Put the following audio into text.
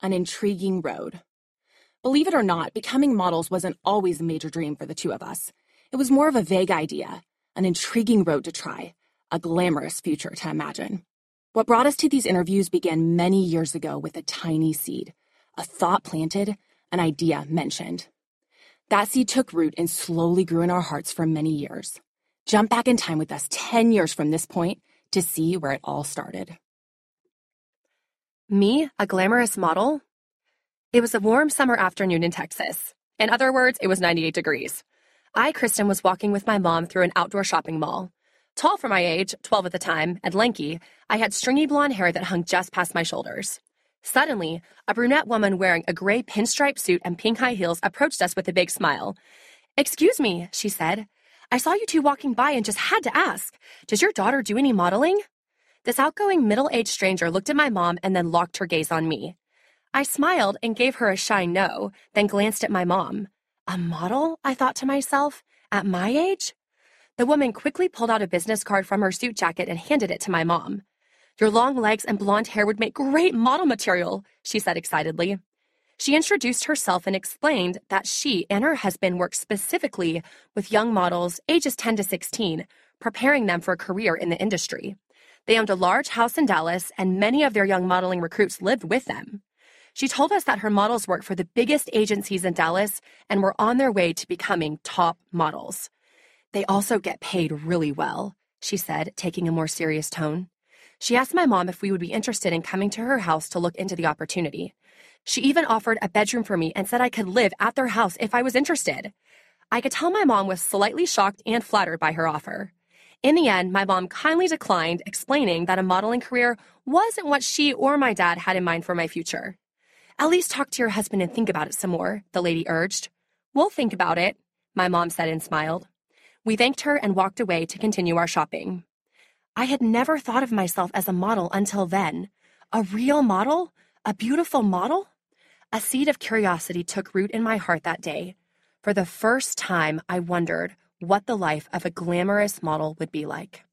an intriguing road. Believe it or not, becoming models wasn't always a major dream for the two of us. It was more of a vague idea, an intriguing road to try, a glamorous future to imagine. What brought us to these interviews began many years ago with a tiny seed, a thought planted, an idea mentioned. That seed took root and slowly grew in our hearts for many years. Jump back in time with us 10 years from this point to see where it all started. Me, a glamorous model? It was a warm summer afternoon in Texas. In other words, it was 98 degrees. I, Kristen, was walking with my mom through an outdoor shopping mall. Tall for my age, 12 at the time, and lanky, I had stringy blonde hair that hung just past my shoulders. Suddenly, a brunette woman wearing a gray pinstripe suit and pink high heels approached us with a big smile. "Excuse me," she said. "I saw you two walking by and just had to ask. Does your daughter do any modeling?" This outgoing middle-aged stranger looked at my mom and then locked her gaze on me. I smiled and gave her a shy no, then glanced at my mom. A model, I thought to myself, at my age? The woman quickly pulled out a business card from her suit jacket and handed it to my mom. "Your long legs and blonde hair would make great model material," she said excitedly. She introduced herself and explained that she and her husband work specifically with young models ages 10 to 16, preparing them for a career in the industry. They owned a large house in Dallas, and many of their young modeling recruits lived with them. She told us that her models worked for the biggest agencies in Dallas and were on their way to becoming top models. "They also get paid really well," she said, taking a more serious tone. She asked my mom if we would be interested in coming to her house to look into the opportunity. She even offered a bedroom for me and said I could live at their house if I was interested. I could tell my mom was slightly shocked and flattered by her offer. In the end, my mom kindly declined, explaining that a modeling career wasn't what she or my dad had in mind for my future. "At least talk to your husband and think about it some more," the lady urged. "We'll think about it," my mom said and smiled. We thanked her and walked away to continue our shopping. I had never thought of myself as a model until then. A real model? A beautiful model? A seed of curiosity took root in my heart that day. For the first time, I wondered what the life of a glamorous model would be like.